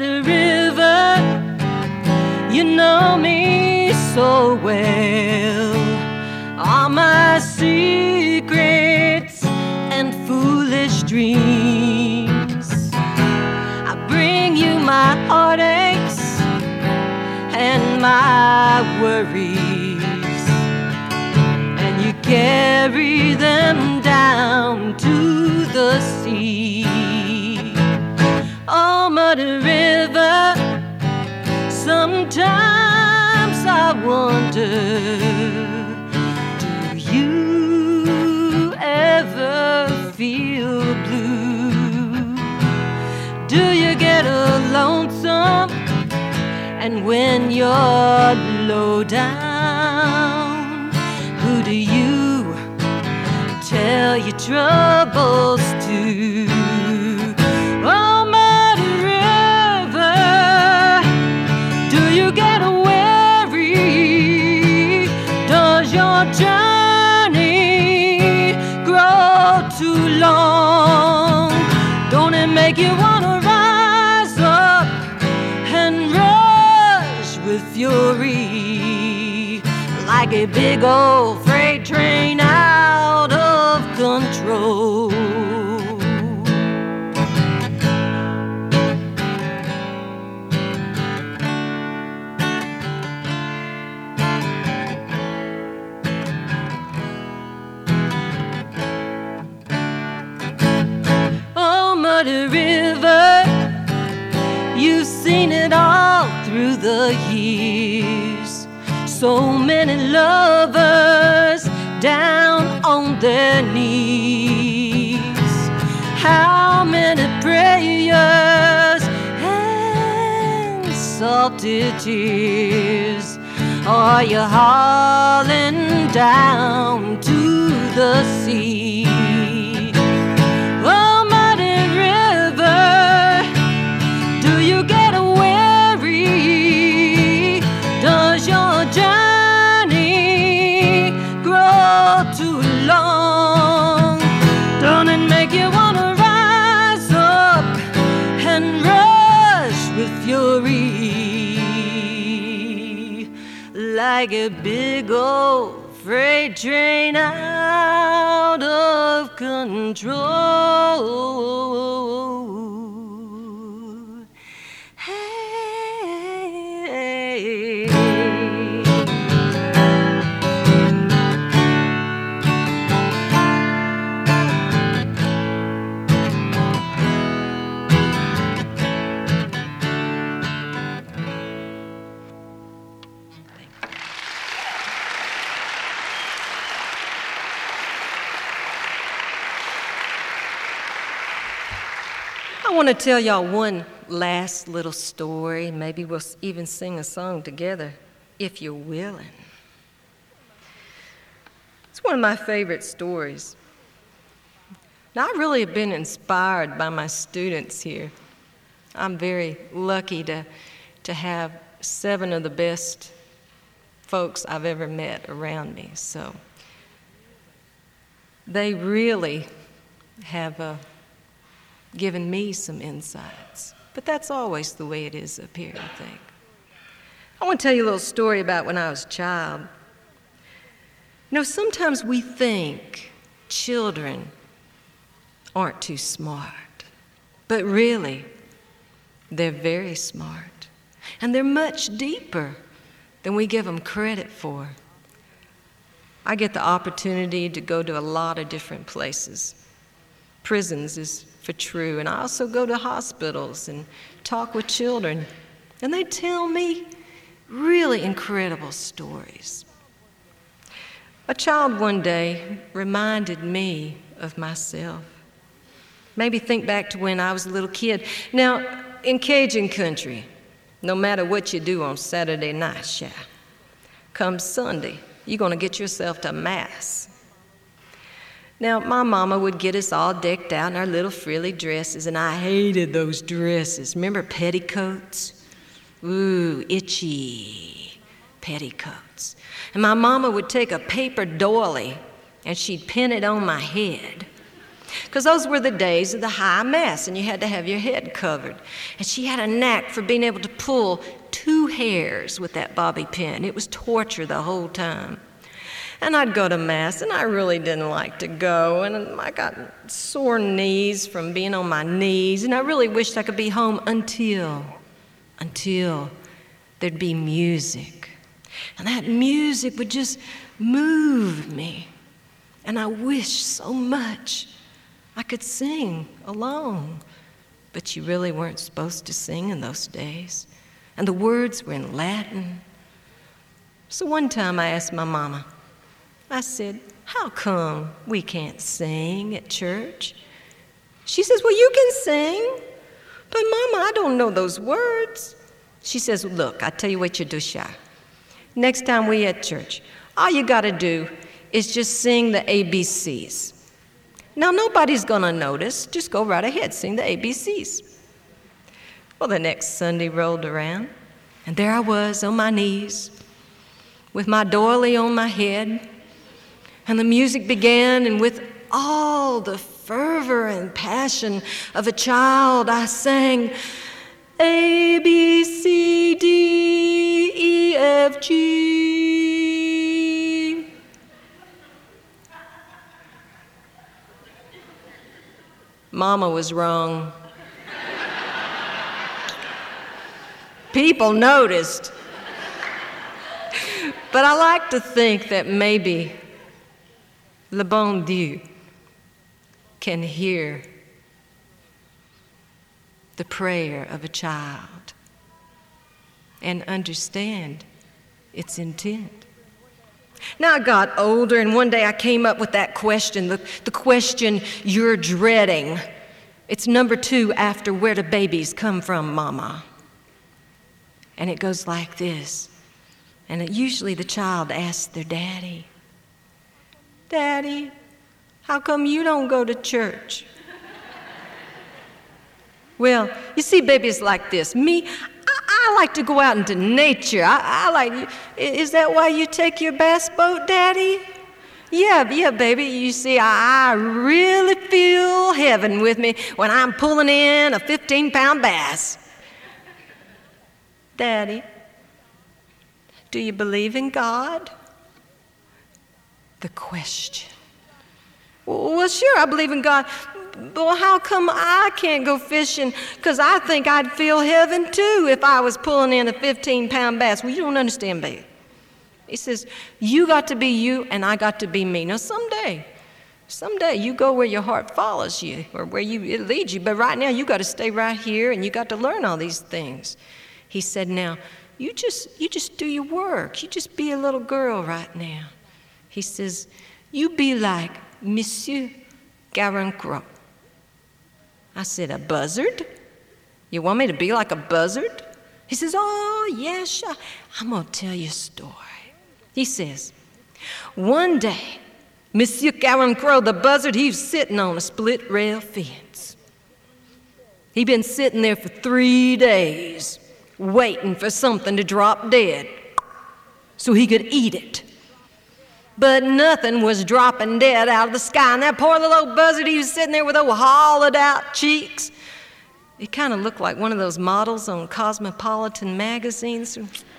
muddy river, you know me so well. All my secrets and foolish dreams, I bring you my heartaches and my worries, and you carry them down to the sea. Oh, muddy river, sometimes I wonder, do you ever feel blue? Do you get lonesome? And when you're low down, who do you tell your troubles to? Oh, muddy river, do you get weary? Does your journey grow too long? Don't it make you want to rise up and rush with fury, like a big old freight train out of control? Oh, muddy river, you've seen it all through the years. So many lovers down on their knees. How many prayers and salty tears are you hauling down to the sea? Oh, muddy river, do you get weary? Does your journey grow too long? Don't it make you want to rise up and rush with fury, like a big old freight train out of control? Hey. I want to tell y'all one last little story. Maybe we'll even sing a song together, if you're willing. It's one of my favorite stories. Now, I really have been inspired by my students here. I'm very lucky to have 7 of the best folks I've ever met around me. So they really have given me some insights. But that's always the way it is up here, I think. I want to tell you a little story about when I was a child. You know, sometimes we think children aren't too smart, but really, they're very smart. And they're much deeper than we give them credit for. I get the opportunity to go to a lot of different places. Prisons is for true, and I also go to hospitals and talk with children, and they tell me really incredible stories. A child one day reminded me of myself. Maybe think back to when I was a little kid. Now, in Cajun country, no matter what you do on Saturday night, come Sunday, you're going to get yourself to Mass. Now, my mama would get us all decked out in our little frilly dresses, and I hated those dresses. Remember petticoats? Ooh, itchy petticoats. And my mama would take a paper doily, and she'd pin it on my head. because those were the days of the high mass, and you had to have your head covered. And she had a knack for being able to pull 2 hairs with that bobby pin. It was torture the whole time. And I'd go to Mass, and I really didn't like to go, and I got sore knees from being on my knees, and I really wished I could be home until there'd be music. And that music would just move me. And I wished so much I could sing alone. But you really weren't supposed to sing in those days. And the words were in Latin. So one time I asked my mama, I said, how come we can't sing at church? She says, well, you can sing. But Mama, I don't know those words. She says, look, I tell you what you do, Sha. Next time we at church, all you got to do is just sing the ABCs. Now, nobody's going to notice. Just go right ahead, sing the ABCs. Well, the next Sunday rolled around, and there I was on my knees with my doily on my head, and the music began, and with all the fervor and passion of a child, I sang, A, B, C, D, E, F, G. Mama was wrong. People noticed. But I like to think that maybe le bon Dieu can hear the prayer of a child and understand its intent. Now I got older, and one day I came up with that question, the question you're dreading. It's number 2 after where do babies come from, Mama? And it goes like this. And usually the child asks their daddy, Daddy, how come you don't go to church? Well, you see, baby, it's like this. Me, I like to go out into nature. Is that why you take your bass boat, Daddy? Yeah, baby. You see, I really feel heaven with me when I'm pulling in a 15-pound bass. Daddy, do you believe in God? The question. Well, sure, I believe in God. Well, how come I can't go fishing? Because I think I'd feel heaven too if I was pulling in a 15-pound bass. Well, you don't understand, baby. He says, you got to be you and I got to be me. Now, someday you go where your heart follows you or where it leads you. But right now, you got to stay right here and you got to learn all these things. He said, now, you just do your work. You just be a little girl right now. He says, you be like Monsieur Garancroc. I said, a buzzard? You want me to be like a buzzard? He says, oh, yeah, sure. I'm going to tell you a story. He says, one day, Monsieur Garancroc, the buzzard, he was sitting on a split rail fence. He'd been sitting there for 3 days, waiting for something to drop dead so he could eat it. But nothing was dropping dead out of the sky. And that poor little old buzzard, he was sitting there with those hollowed out cheeks. He kind of looked like one of those models on Cosmopolitan magazines.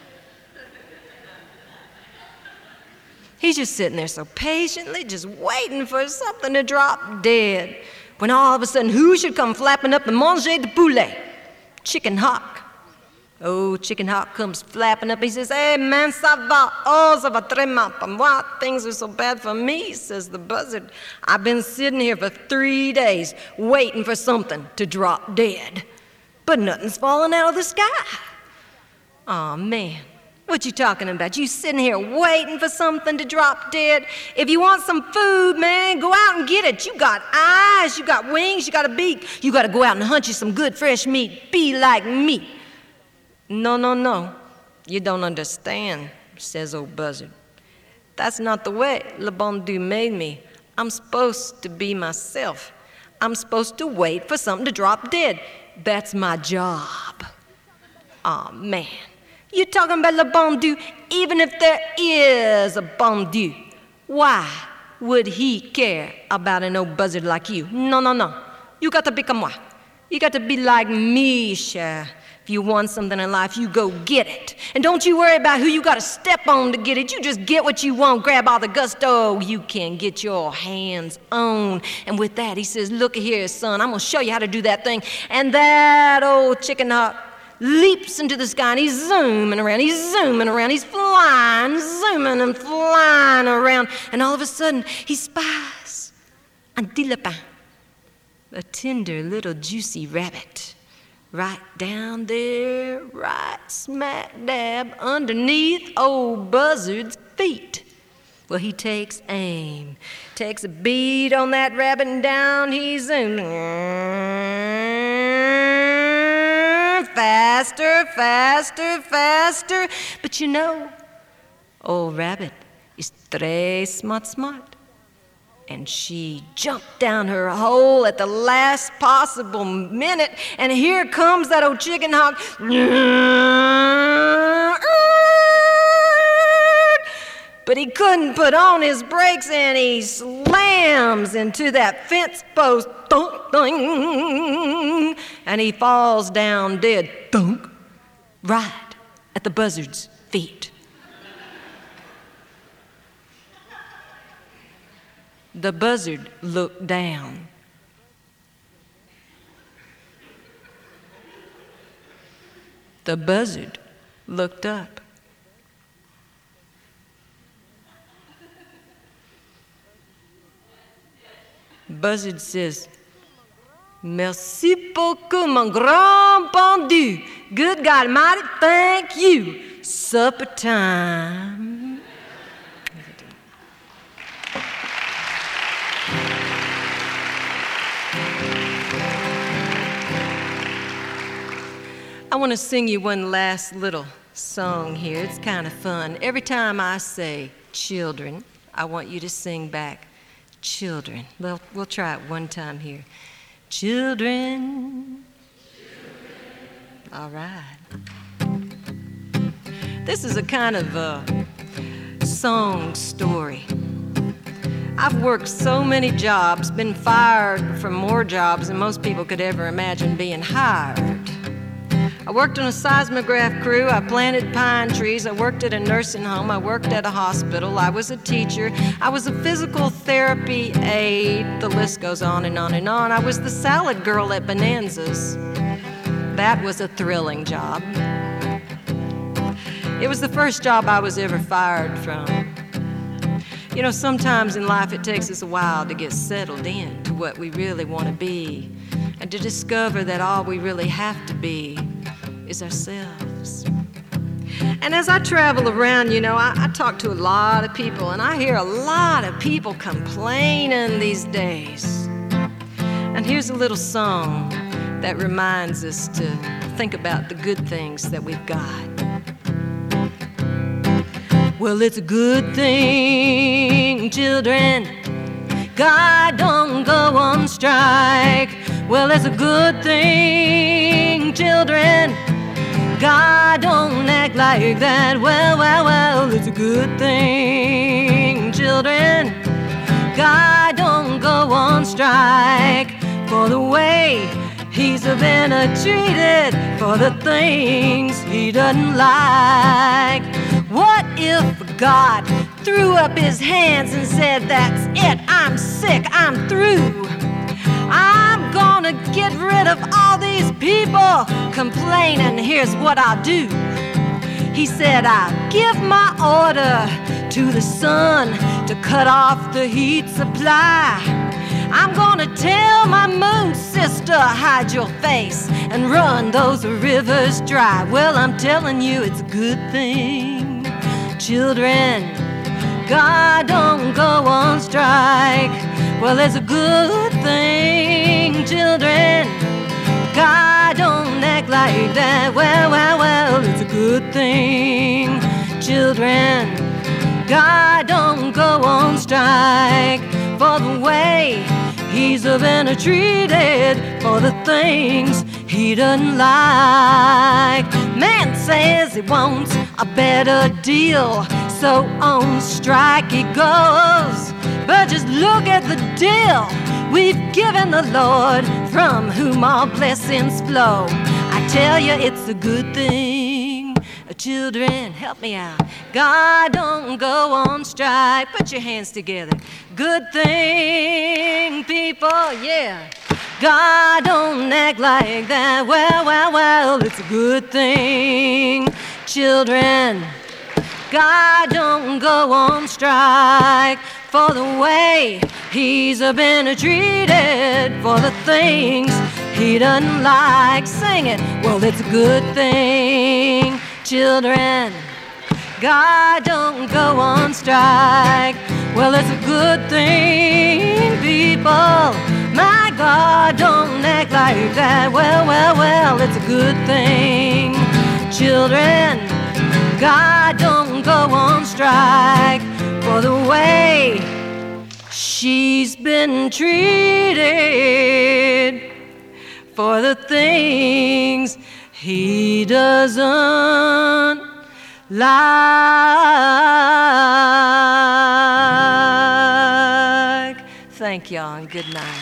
He's just sitting there so patiently, just waiting for something to drop dead. When all of a sudden, who should come flapping up the manger de poulet? Chicken Hawk. Oh, Chicken Hawk comes flapping up. He says, hey, man, ça va? Oh, ça va très mal pour moi. Things are so bad for me, says the buzzard. I've been sitting here for 3 days waiting for something to drop dead. But nothing's falling out of the sky. Oh, man. What you talking about? You sitting here waiting for something to drop dead? If you want some food, man, go out and get it. You got eyes, you got wings, you got a beak. You got to go out and hunt you some good fresh meat. Be like me. No, you don't understand, says old buzzard. That's not the way le bon Dieu made me. I'm supposed to be myself. I'm supposed to wait for something to drop dead. That's my job. Aw, man. You're talking about le bon Dieu even if there is a bon Dieu. Why? would he care about an old buzzard like you? No, no, no. You got to be comme moi. You got to be like me, cher. If you want something in life, you go get it. And don't you worry about who you got to step on to get it. You just get what you want. Grab all the gusto you can get your hands on. And with that, he says, look here, son, I'm going to show you how to do that thing. And that old chicken hawk leaps into the sky, and he's zooming around, he's flying, zooming and flying around. And all of a sudden, he spies un petit lapin, a tender little juicy rabbit, right down there, right smack dab underneath old Buzzard's feet. Well, he takes aim, takes a bead on that rabbit, and down he zooms. Faster, faster, faster. But you know, old rabbit is très smart. And she jumped down her hole at the last possible minute, and here comes that old chicken hawk. But he couldn't put on his brakes, and he slams into that fence post, and he falls down dead, right at the buzzard's feet. The buzzard looked down. The buzzard looked up. Buzzard says, merci beaucoup, mon grand pendu. Good God Almighty, thank you. Supper time. I want to sing you one last little song here. It's kind of fun. Every time I say children, I want you to sing back children. We'll try it one time here. Children. All right. This is a kind of a song story. I've worked so many jobs, been fired from more jobs than most people could ever imagine being hired. I worked on a seismograph crew, I planted pine trees, I worked at a nursing home, I worked at a hospital, I was a teacher, I was a physical therapy aide, the list goes on and on and on. I was the salad girl at Bonanza's. That was a thrilling job. It was the first job I was ever fired from. You know, sometimes in life it takes us a while to get settled in to what we really want to be and to discover that all we really have to be is ourselves. And as I travel around, you know, I talk to a lot of people, and I hear a lot of people complaining these days. And here's a little song that reminds us to think about the good things that we've got. Well, it's a good thing, children, God don't go on strike. Well, it's a good thing, children, God don't act like that. Well, it's a good thing, children, God don't go on strike. For the way he's been treated, for the things he doesn't like. What if God threw up his hands and said, that's it, I'm sick, I'm through. I'm gonna get rid of all these people complaining. Here's what I'll do. He said, I'll give my order to the sun to cut off the heat supply. I'm gonna tell my moon sister, hide your face and run those rivers dry. Well, I'm telling you, it's a good thing, children, God don't go on strike. Well, it's a good thing, children, God don't act like that. Well, it's a good thing, children, God don't go on strike. For the way he's been treated, for the things he doesn't like. Man says he wants a better deal, so on strike he goes. But just look at the deal we've given the Lord, from whom all blessings flow. I tell you, it's a good thing. Children, help me out. God don't go on strike. Put your hands together. Good thing, people, yeah. God don't act like that. Well, it's a good thing. Children, God don't go on strike for the way he's been treated, for the things he doesn't like. Sing it. Well, it's a good thing. Children, God don't go on strike. Well, it's a good thing, people. My God don't act like that. Well, it's a good thing. Children, God don't go on strike for the way she's been treated, for the things he doesn't like. Thank y'all and good night.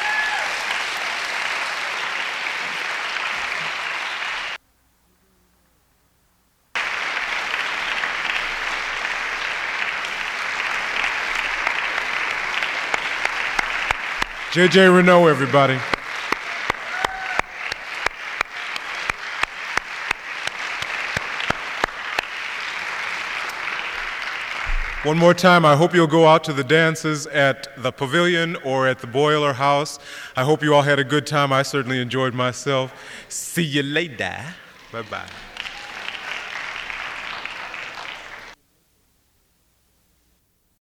J.J. Renault, everybody. One more time, I hope you'll go out to the dances at the Pavilion or at the Boiler House. I hope you all had a good time. I certainly enjoyed myself. See you later. Bye-bye.